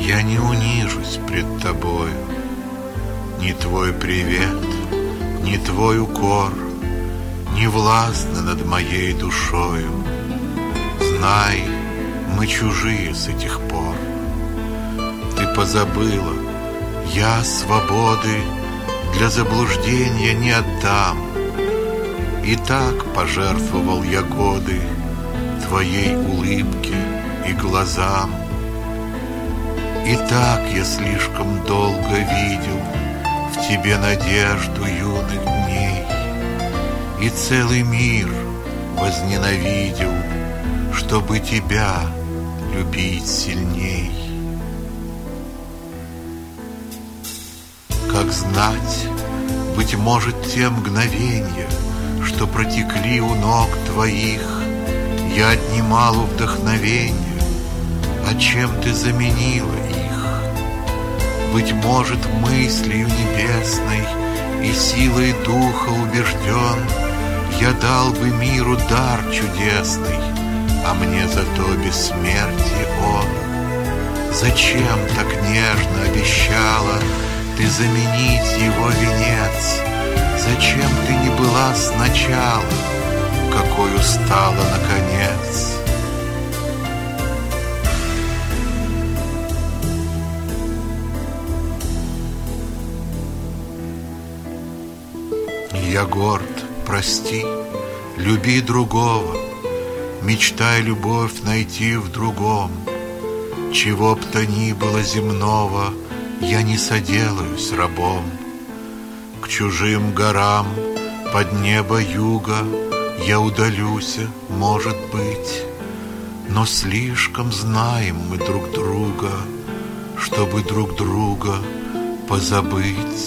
Я не унижусь пред тобою. Ни твой привет, ни твой укор не властны над моей душою. Знай, мы чужие с этих пор. Ты позабыла, я свободы для заблуждения не отдам. И так пожертвовал я годы твоей улыбке и глазам. И так я слишком долго видел в тебе надежду юных дней, и целый мир возненавидел, чтобы тебя любить сильней. Как знать, быть может, те мгновенья, что протекли у ног твоих, я отнимал у вдохновенья, а чем ты заменила их? Быть может, мыслью небесной и силой духа убежден, я дал бы миру дар чудесный, а мне зато бессмертие он. Зачем так нежно обещала ты заменить его венец? Зачем ты не была сначала, какой стала наконец? Я горд, прости, люби другого, мечтай любовь найти в другом. Чего б то ни было земного, я не соделаюсь рабом. К чужим горам под небо юга я удалюсь, может быть, но слишком знаем мы друг друга, чтобы друг друга позабыть.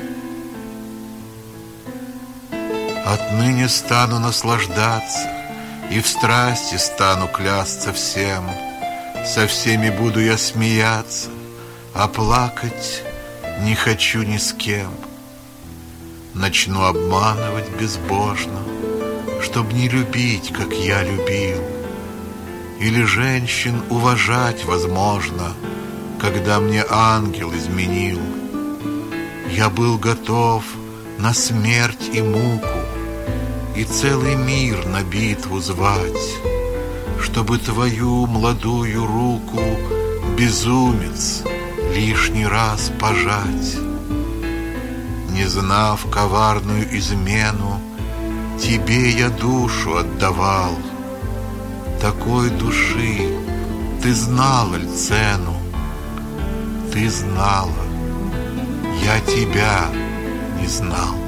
Отныне стану наслаждаться и в страсти стану клясться всем. Со всеми буду я смеяться, а плакать не хочу ни с кем. Начну обманывать безбожно, чтоб не любить, как я любил. Или женщин уважать возможно, когда мне ангел изменил. Я был готов на смерть и муку, и целый мир на битву звать, чтобы твою молодую руку, безумец, лишний раз пожать. Не знав коварную измену, тебе я душу отдавал. Такой души ты знала ль цену? Ты знала, я тебя не знал.